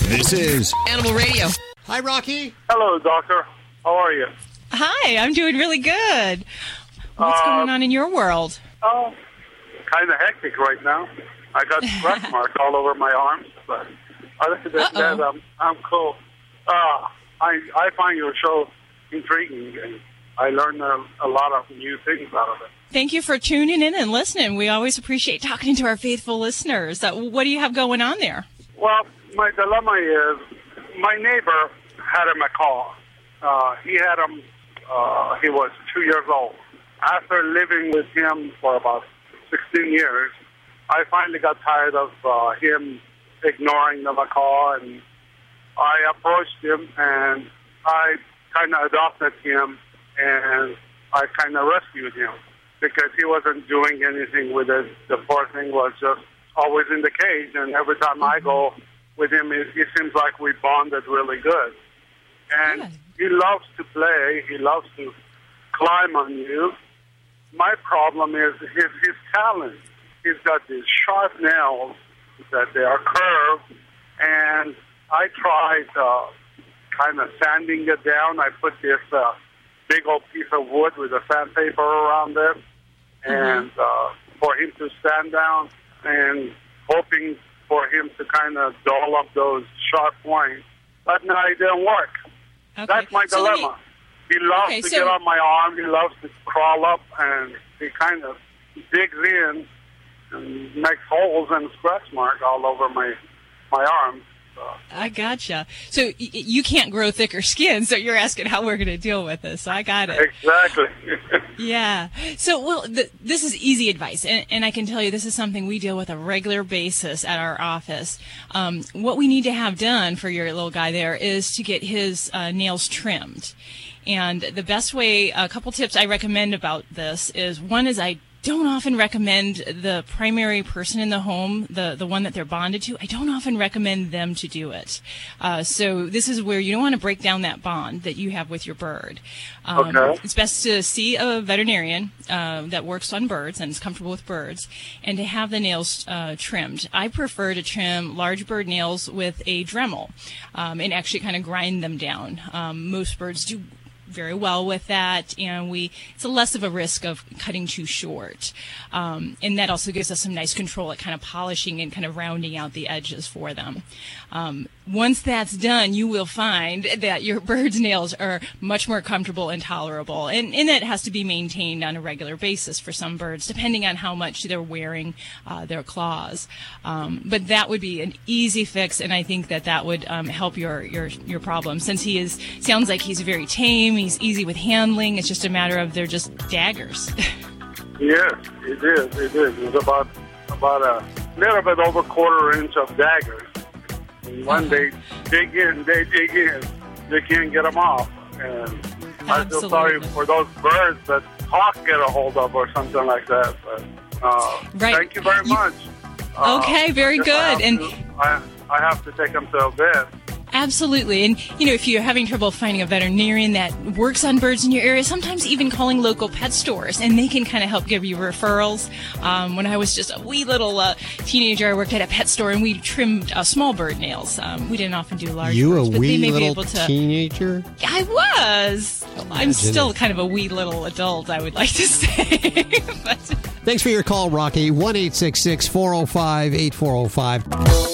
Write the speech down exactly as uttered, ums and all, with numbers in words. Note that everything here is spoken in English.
This is Animal Radio. Hi, Rocky. Hello, doctor. How are you? Hi, I'm doing really good. What's Uh, going on in your world? Oh, kind of hectic right now. I got scratch marks all over my arms, but other than Uh-oh. that, I'm, I'm cool. Uh, I I find your show intriguing, and I learn a, a lot of new things out of it. Thank you for tuning in and listening. We always appreciate talking to our faithful listeners. Uh, what do you have going on there? Well, my dilemma is my neighbor had a macaw. Uh, he had him, uh, he was two years old. After living with him for about sixteen years, I finally got tired of uh, him ignoring the macaw, and I approached him, and I kind of adopted him, and I kind of rescued him because he wasn't doing anything with it. The poor thing was just always in the cage, and every time I go with him, it, it seems like we bonded really good. And Good. he loves to play. He loves to climb on you. My problem is his, his talent. He's got these sharp nails that they are curved, and I tried uh, kind of sanding it down. I put this uh, big old piece of wood with a sandpaper around it, and uh, for him to stand down, and hoping for him to kind of dull up those sharp points. But no, it didn't work. Okay. That's my So let me- dilemma. He loves Okay, to so- get on my arm. He loves to crawl up, and he kind of digs in and makes holes and scratch marks all over my my arm. So, I gotcha. So y- you can't grow thicker skin, so you're asking how we're going to deal with this. I got it. exactly. Yeah. So, well, th- this is easy advice, and, and I can tell you this is something we deal with on a regular basis at our office. Um, what we need to have done for your little guy there is to get his uh, nails trimmed. And the best way, a couple tips I recommend about this is, one is I don't often recommend the primary person in the home, the, the one that they're bonded to, I don't often recommend them to do it. Uh, so this is where you don't want to break down that bond that you have with your bird. Um, Okay. It's best to see a veterinarian uh, that works on birds and is comfortable with birds, and to have the nails uh, trimmed. I prefer to trim large bird nails with a Dremel um, and actually kind of grind them down. Um, most birds do very well with that, and we it's a less of a risk of cutting too short, um, and that also gives us some nice control at kind of polishing and kind of rounding out the edges for them. Um, once that's done, you will find that your bird's nails are much more comfortable and tolerable, and, and that has to be maintained on a regular basis for some birds, depending on how much they're wearing uh, their claws. Um, but that would be an easy fix, and I think that that would um, help your, your your problem, since he is sounds like he's very tame. He's easy with handling. It's just a matter of they're just daggers. Yes, it is. It is. It's about about a little bit over a quarter inch of daggers. And when they dig in, they dig in. They can't get them off. And I feel sorry Absolutely. for those birds that hawk get a hold of or something like that. But uh, Right. thank you very You- much. Uh, Okay, very I guess I good. have And- to- I, I have to take them to a vet. Absolutely. And, you know, if you're having trouble finding a veterinarian that works on birds in your area, sometimes even calling local pet stores, and they can kind of help give you referrals. Um, when I was just a wee little uh, teenager, I worked at a pet store, and we trimmed uh, small bird nails. Um, we didn't often do large You a birds, but wee they may be little able to. teenager? I was. I'm Imagine still it. kind of a wee little adult, I would like to say. But Thanks for your call, Rocky. one eight six six, four oh five, eight four oh five.